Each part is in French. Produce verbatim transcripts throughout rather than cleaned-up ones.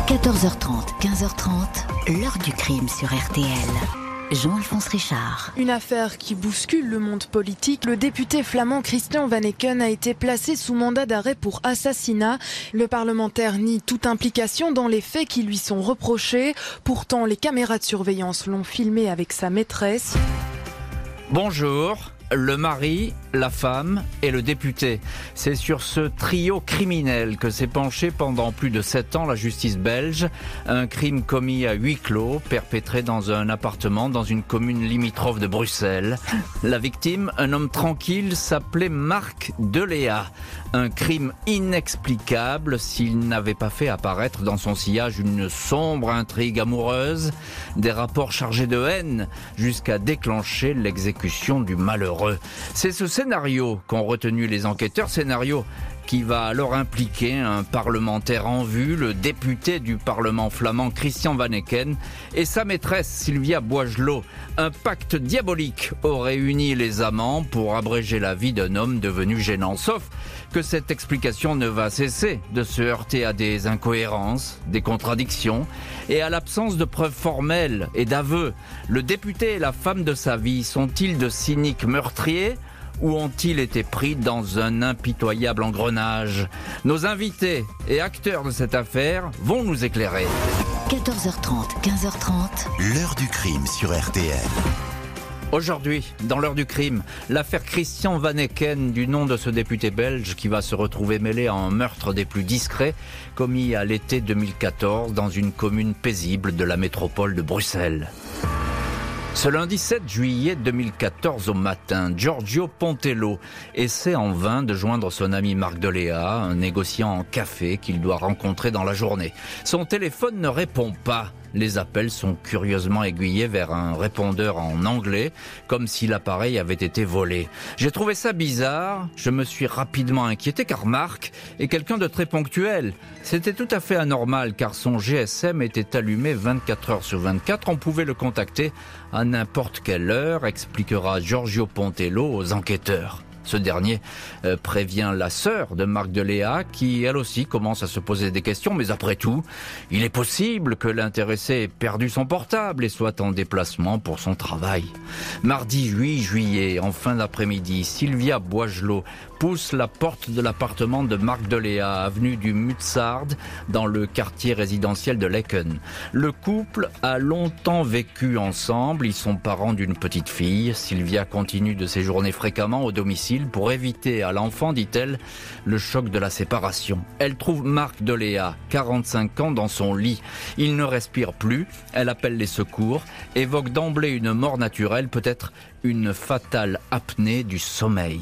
quatorze heures trente, quinze heures trente, l'heure du crime sur R T L. Jean-Alphonse Richard. Une affaire qui bouscule le monde politique. Le député flamand Christian Vanneken a été placé sous mandat d'arrêt pour assassinat. Le parlementaire nie toute implication dans les faits qui lui sont reprochés. Pourtant, les caméras de surveillance l'ont filmé avec sa maîtresse. Bonjour. Le mari, la femme et le député. C'est sur ce trio criminel que s'est penchée pendant plus de sept ans la justice belge. Un crime commis à huis clos, perpétré dans un appartement dans une commune limitrophe de Bruxelles. La victime, un homme tranquille, s'appelait Marc Deléa. Un crime inexplicable s'il n'avait pas fait apparaître dans son sillage une sombre intrigue amoureuse, des rapports chargés de haine, jusqu'à déclencher l'exécution du malheureux. C'est ce scénario qu'ont retenu les enquêteurs, scénario qui va alors impliquer un parlementaire en vue, le député du Parlement flamand Christian Vanneken et sa maîtresse Sylvia Boigelot. Un pacte diabolique aurait uni les amants pour abréger la vie d'un homme devenu gênant. Sauf que cette explication ne va cesser de se heurter à des incohérences, des contradictions et à l'absence de preuves formelles et d'aveux. Le député et la femme de sa vie sont-ils de cyniques meurtriers ? Ou ont-ils été pris dans un impitoyable engrenage ? Nos invités et acteurs de cette affaire vont nous éclairer. quatorze heures trente, quinze heures trente. L'heure du crime sur R T L. Aujourd'hui, dans l'heure du crime, l'affaire Christian Vanneken, du nom de ce député belge qui va se retrouver mêlé à un meurtre des plus discrets commis à l'été deux mille quatorze dans une commune paisible de la métropole de Bruxelles. Ce lundi sept juillet deux mille quatorze au matin, Giorgio Pontello essaie en vain de joindre son ami Marc Deléa, un négociant en café qu'il doit rencontrer dans la journée. Son téléphone ne répond pas. Les appels sont curieusement aiguillés vers un répondeur en anglais, comme si l'appareil avait été volé. J'ai trouvé ça bizarre, je me suis rapidement inquiété car Marc est quelqu'un de très ponctuel. C'était tout à fait anormal car son G S M était allumé vingt-quatre heures sur vingt-quatre, on pouvait le contacter à n'importe quelle heure, expliquera Giorgio Pontello aux enquêteurs. Ce dernier euh, prévient la sœur de Marc Deléa qui, elle aussi, commence à se poser des questions. Mais après tout, il est possible que l'intéressé ait perdu son portable et soit en déplacement pour son travail. Mardi huit juillet, en fin d'après-midi, Sylvia Boigelot pousse la porte de l'appartement de Marc Deléa, avenue du Mutsard, dans le quartier résidentiel de Laeken. Le couple a longtemps vécu ensemble. Ils sont parents d'une petite fille. Sylvia continue de séjourner fréquemment au domicile pour éviter à l'enfant, dit-elle, le choc de la séparation. Elle trouve Marc Deléa, quarante-cinq ans, dans son lit. Il ne respire plus. Elle appelle les secours, évoque d'emblée une mort naturelle, peut-être une fatale apnée du sommeil.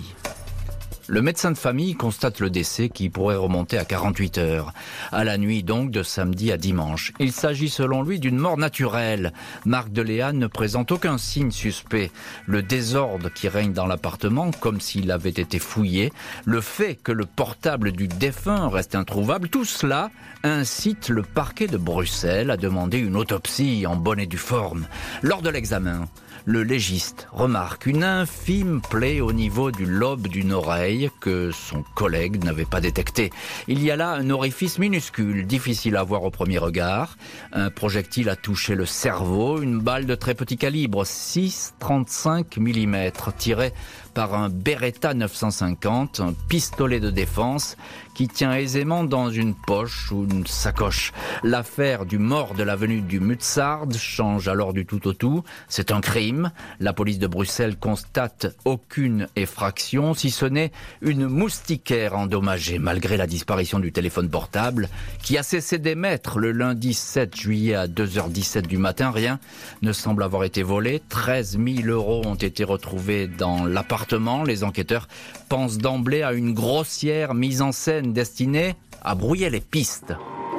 Le médecin de famille constate le décès qui pourrait remonter à quarante-huit heures, à la nuit donc de samedi à dimanche. Il s'agit selon lui d'une mort naturelle. Marc Deléa ne présente aucun signe suspect. Le désordre qui règne dans l'appartement, comme s'il avait été fouillé, le fait que le portable du défunt reste introuvable, tout cela incite le parquet de Bruxelles à demander une autopsie en bonne et due forme. Lors de l'examen, le légiste remarque une infime plaie au niveau du lobe d'une oreille que son collègue n'avait pas détectée. Il y a là un orifice minuscule, difficile à voir au premier regard. Un projectile a touché le cerveau, une balle de très petit calibre, six virgule trente-cinq millimètres, tirée par un Beretta neuf cent cinquante, un pistolet de défense qui tient aisément dans une poche ou une sacoche. L'affaire du mort de l'avenue du Mutsard change alors du tout au tout. C'est un crime. La police de Bruxelles constate aucune effraction, si ce n'est une moustiquaire endommagée, malgré la disparition du téléphone portable, qui a cessé d'émettre le lundi sept juillet à deux heures dix-sept du matin. Rien ne semble avoir été volé. treize mille euros ont été retrouvés dans l'appartement. Les enquêteurs pensent d'emblée à une grossière mise en scène destinée à brouiller les pistes.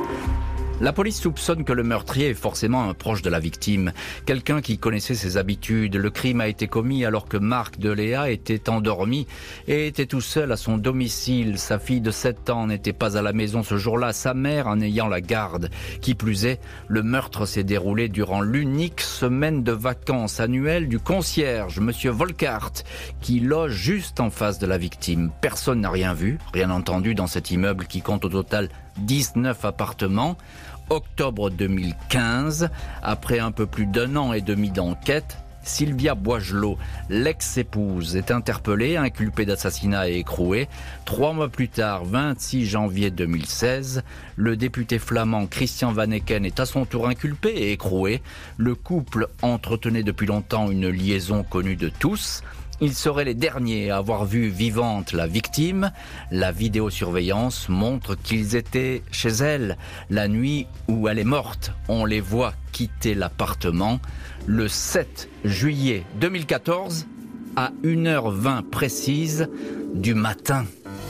La police soupçonne que le meurtrier est forcément un proche de la victime, quelqu'un qui connaissait ses habitudes. Le crime a été commis alors que Marc Deléa était endormi et était tout seul à son domicile. Sa fille de sept ans n'était pas à la maison ce jour-là, sa mère en ayant la garde. Qui plus est, le meurtre s'est déroulé durant l'unique semaine de vacances annuelle du concierge, monsieur Volkart, qui loge juste en face de la victime. Personne n'a rien vu, rien entendu dans cet immeuble qui compte au total dix-neuf appartements. Octobre deux mille quinze, après un peu plus d'un an et demi d'enquête, Sylvia Boisgelot, l'ex-épouse, est interpellée, inculpée d'assassinat et écrouée. Trois mois plus tard, vingt-six janvier deux mille seize, le député flamand Christian Vaneken est à son tour inculpé et écroué. Le couple entretenait depuis longtemps une liaison connue de tous. Ils seraient les derniers à avoir vu vivante la victime. La vidéosurveillance montre qu'ils étaient chez elle la nuit où elle est morte. On les voit quitter l'appartement le sept juillet deux mille quatorze à une heure vingt précise du matin.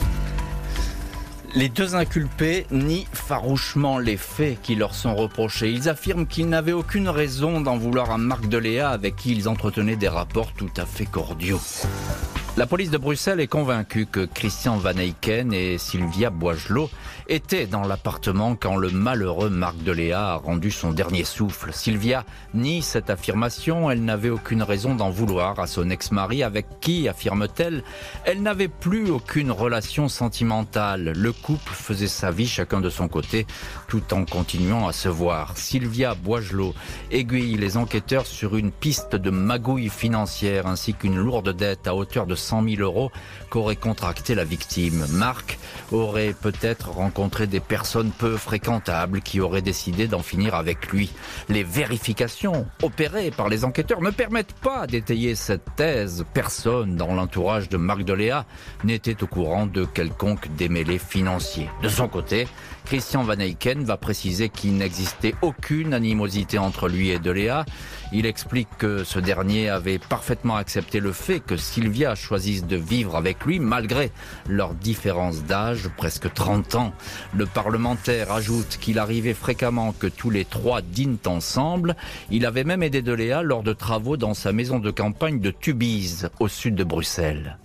Les deux inculpés nient farouchement les faits qui leur sont reprochés. Ils affirment qu'ils n'avaient aucune raison d'en vouloir à Marc Deléa avec qui ils entretenaient des rapports tout à fait cordiaux. La police de Bruxelles est convaincue que Christian Vaneken et Sylvia Boisgelot étaient dans l'appartement quand le malheureux Marc Deléa a rendu son dernier souffle. Sylvia nie cette affirmation, elle n'avait aucune raison d'en vouloir à son ex-mari avec qui, affirme-t-elle, elle n'avait plus aucune relation sentimentale. Le couple faisait sa vie chacun de son côté tout en continuant à se voir. Sylvia Boisgelot aiguille les enquêteurs sur une piste de magouille financière ainsi qu'une lourde dette à hauteur de cent mille euros qu'aurait contracté la victime. Marc aurait peut-être rencontré des personnes peu fréquentables qui auraient décidé d'en finir avec lui. Les vérifications opérées par les enquêteurs ne permettent pas d'étayer cette thèse. Personne dans l'entourage de Marc Deléa n'était au courant de quelconque démêlé financier. De son côté, Christian Vaneken va préciser qu'il n'existait aucune animosité entre lui et Deléa. Il explique que ce dernier avait parfaitement accepté le fait que Sylvia choisisse de vivre avec lui malgré leur différence d'âge, presque trente ans. Le parlementaire ajoute qu'il arrivait fréquemment que tous les trois dînent ensemble. Il avait même aidé Deléa lors de travaux dans sa maison de campagne de Tubize, au sud de Bruxelles.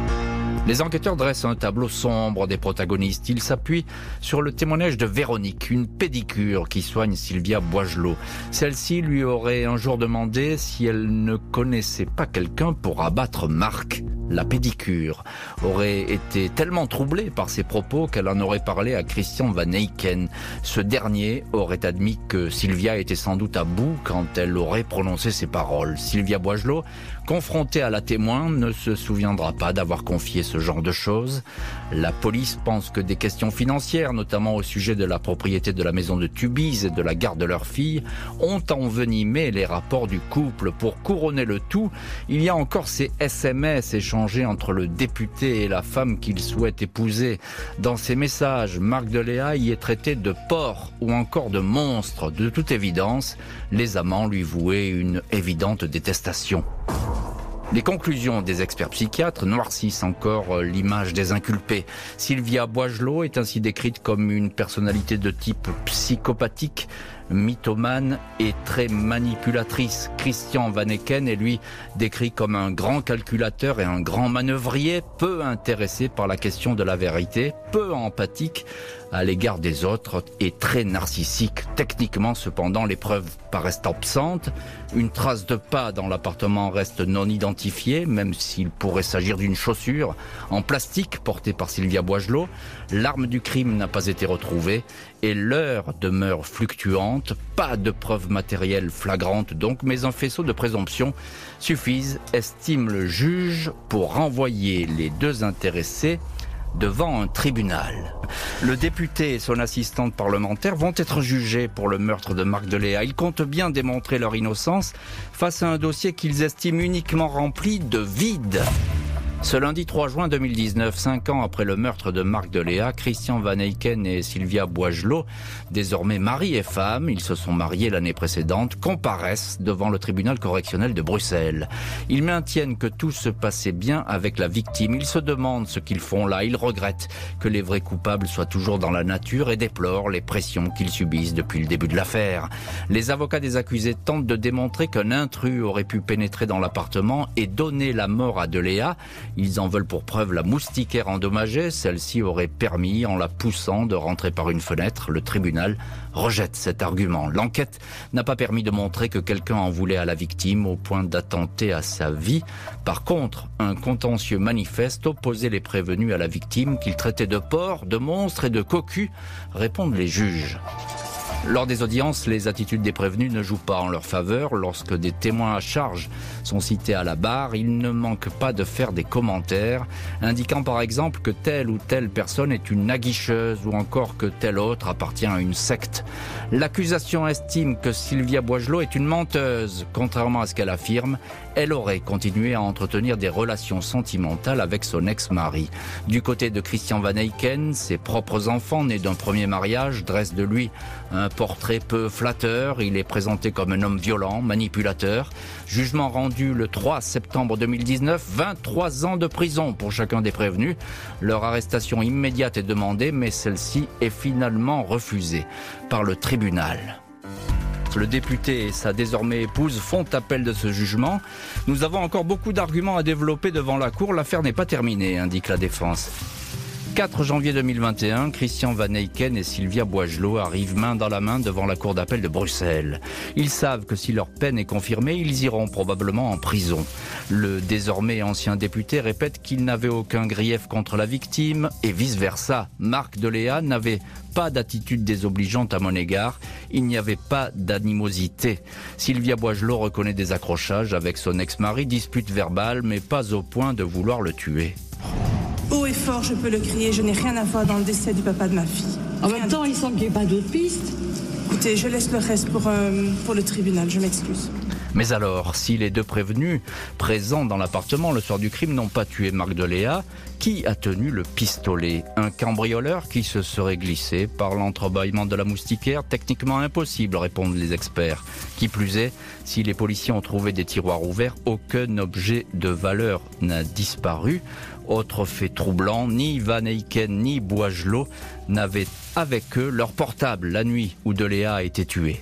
Les enquêteurs dressent un tableau sombre des protagonistes. Ils s'appuient sur le témoignage de Véronique, une pédicure qui soigne Sylvia Boisgelot. Celle-ci lui aurait un jour demandé si elle ne connaissait pas quelqu'un pour abattre Marc. La pédicure aurait été tellement troublée par ses propos qu'elle en aurait parlé à Christian Vaneken. Ce dernier aurait admis que Sylvia était sans doute à bout quand elle aurait prononcé ces paroles. Sylvia Boisgelot, confrontée à la témoin, ne se souviendra pas d'avoir confié ce genre de choses. La police pense que des questions financières, notamment au sujet de la propriété de la maison de Tubize et de la garde de leur fille, ont envenimé les rapports du couple. Pour couronner le tout, il y a encore ces S M S échangés entre le député et la femme qu'il souhaite épouser. Dans ces messages, Marc Deléa y est traité de porc ou encore de monstre. De toute évidence, les amants lui vouaient une évidente détestation. Les conclusions des experts psychiatres noircissent encore l'image des inculpés. Sylvia Boisgelot est ainsi décrite comme une personnalité de type psychopathique, mythomane et très manipulatrice. Christian Vaneken est lui décrit comme un grand calculateur et un grand manœuvrier, peu intéressé par la question de la vérité, peu empathique à l'égard des autres et très narcissique. Techniquement, cependant, les preuves paraissent absentes. Une trace de pas dans l'appartement reste non identifiée, même s'il pourrait s'agir d'une chaussure en plastique portée par Sylvia Boisgelot. L'arme du crime n'a pas été retrouvée et l'heure demeure fluctuante. Pas de preuves matérielles flagrantes donc, mais un faisceau de présomption suffisent, estime le juge, pour renvoyer les deux intéressés devant un tribunal. Le député et son assistante parlementaire vont être jugés pour le meurtre de Marc Deléa. Ils comptent bien démontrer leur innocence face à un dossier qu'ils estiment uniquement rempli de vide. Ce lundi trois juin deux mille dix-neuf, cinq ans après le meurtre de Marc Deléa, Christian Vaneken et Sylvia Boisgelot, désormais mari et femme, ils se sont mariés l'année précédente, comparaissent devant le tribunal correctionnel de Bruxelles. Ils maintiennent que tout se passait bien avec la victime. Ils se demandent ce qu'ils font là. Ils regrettent que les vrais coupables soient toujours dans la nature et déplorent les pressions qu'ils subissent depuis le début de l'affaire. Les avocats des accusés tentent de démontrer qu'un intrus aurait pu pénétrer dans l'appartement et donner la mort à Deléa. Ils en veulent pour preuve la moustiquaire endommagée. Celle-ci aurait permis, en la poussant, de rentrer par une fenêtre. Le tribunal rejette cet argument. L'enquête n'a pas permis de montrer que quelqu'un en voulait à la victime au point d'attenter à sa vie. Par contre, un contentieux manifeste opposait les prévenus à la victime qu'ils traitaient de porc, de monstre et de cocu, répondent les juges. Lors des audiences, les attitudes des prévenus ne jouent pas en leur faveur. Lorsque des témoins à charge sont cités à la barre, ils ne manquent pas de faire des commentaires, indiquant par exemple que telle ou telle personne est une aguicheuse ou encore que telle autre appartient à une secte. L'accusation estime que Sylvia Boisgelot est une menteuse. Contrairement à ce qu'elle affirme, elle aurait continué à entretenir des relations sentimentales avec son ex-mari. Du côté de Christian Van Eycken, ses propres enfants, nés d'un premier mariage, dressent de lui un portrait peu flatteur. Il est présenté comme un homme violent, manipulateur. Jugement rendu le trois septembre deux mille dix-neuf, vingt-trois ans de prison pour chacun des prévenus. Leur arrestation immédiate est demandée, mais celle-ci est finalement refusée par le tribunal. Le député et sa désormais épouse font appel de ce jugement. Nous avons encore beaucoup d'arguments à développer devant la Cour. L'affaire n'est pas terminée, indique la défense. quatre janvier deux mille vingt et un, Christian Van Eycken et Sylvia Boisgelot arrivent main dans la main devant la Cour d'appel de Bruxelles. Ils savent que si leur peine est confirmée, ils iront probablement en prison. Le désormais ancien député répète qu'il n'avait aucun grief contre la victime et vice-versa. Marc Deléa n'avait pas d'attitude désobligeante à mon égard, il n'y avait pas d'animosité. Sylvia Boisgelot reconnaît des accrochages avec son ex-mari, dispute verbale, mais pas au point de vouloir le tuer. Haut et fort, je peux le crier, je n'ai rien à voir dans le décès du papa de ma fille. En même temps, il semble qu'il n'y ait pas d'autres pistes. Écoutez, je laisse le reste pour, euh, pour le tribunal, je m'excuse. Mais alors, si les deux prévenus présents dans l'appartement le soir du crime n'ont pas tué Marc Deléa, qui a tenu le pistolet? Un cambrioleur qui se serait glissé par l'entrebâillement de la moustiquaire? Techniquement impossible, répondent les experts. Qui plus est, si les policiers ont trouvé des tiroirs ouverts, aucun objet de valeur n'a disparu. Autre fait troublant, ni Van Eycken ni Boisgelot n'avaient avec eux leur portable la nuit où Deléa a été tué.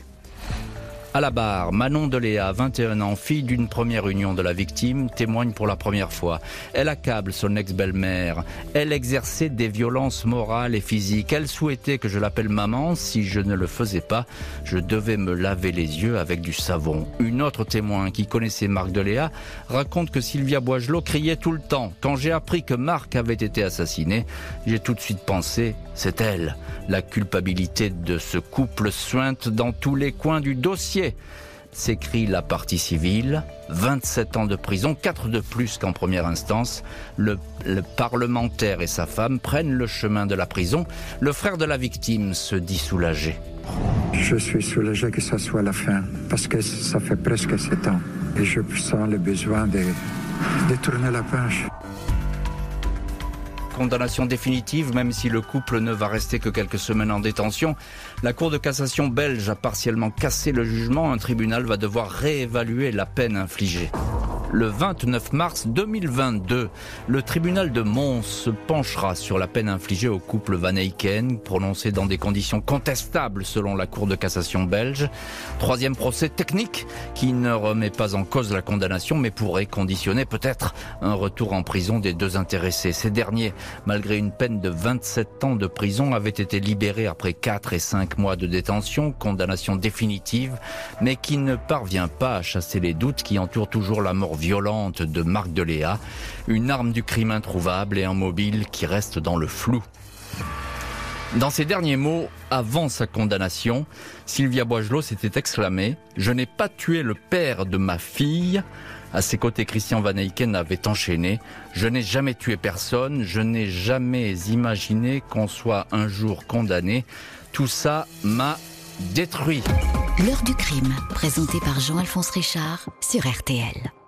À la barre, Manon Deléa, vingt et un ans, fille d'une première union de la victime, témoigne pour la première fois. Elle accable son ex-belle-mère. Elle exerçait des violences morales et physiques. Elle souhaitait que je l'appelle maman. Si je ne le faisais pas, je devais me laver les yeux avec du savon. Une autre témoin qui connaissait Marc Deléa raconte que Sylvia Boisgelot criait tout le temps. Quand j'ai appris que Marc avait été assassiné, j'ai tout de suite pensé, c'est elle. La culpabilité de ce couple suinte dans tous les coins du dossier. S'écrit la partie civile, vingt-sept ans de prison, quatre de plus qu'en première instance. Le, le parlementaire et sa femme prennent le chemin de la prison. Le frère de la victime se dit soulagé. Je suis soulagé que ça soit la fin, parce que ça fait presque sept ans. Et je sens le besoin de, de tourner la page. Condamnation définitive, même si le couple ne va rester que quelques semaines en détention. La Cour de cassation belge a partiellement cassé le jugement. Un tribunal va devoir réévaluer la peine infligée. Le vingt-neuf mars deux mille vingt-deux, le tribunal de Mons se penchera sur la peine infligée au couple Van Eycken, prononcée dans des conditions contestables selon la Cour de cassation belge. Troisième procès technique qui ne remet pas en cause la condamnation, mais pourrait conditionner peut-être un retour en prison des deux intéressés. Ces derniers, malgré une peine de vingt-sept ans de prison, avaient été libérés après quatre et cinq mois de détention, condamnation définitive, mais qui ne parvient pas à chasser les doutes qui entourent toujours la mort violente de Marc Deléa, une arme du crime introuvable et un mobile qui reste dans le flou. Dans ses derniers mots, avant sa condamnation, Sylvia Boisgelot s'était exclamée « Je n'ai pas tué le père de ma fille ». À ses côtés, Christian Van Eycken avait enchaîné « Je n'ai jamais tué personne, je n'ai jamais imaginé qu'on soit un jour condamné. Tout ça m'a détruit ». L'heure du crime, présenté par Jean-Alphonse Richard sur R T L.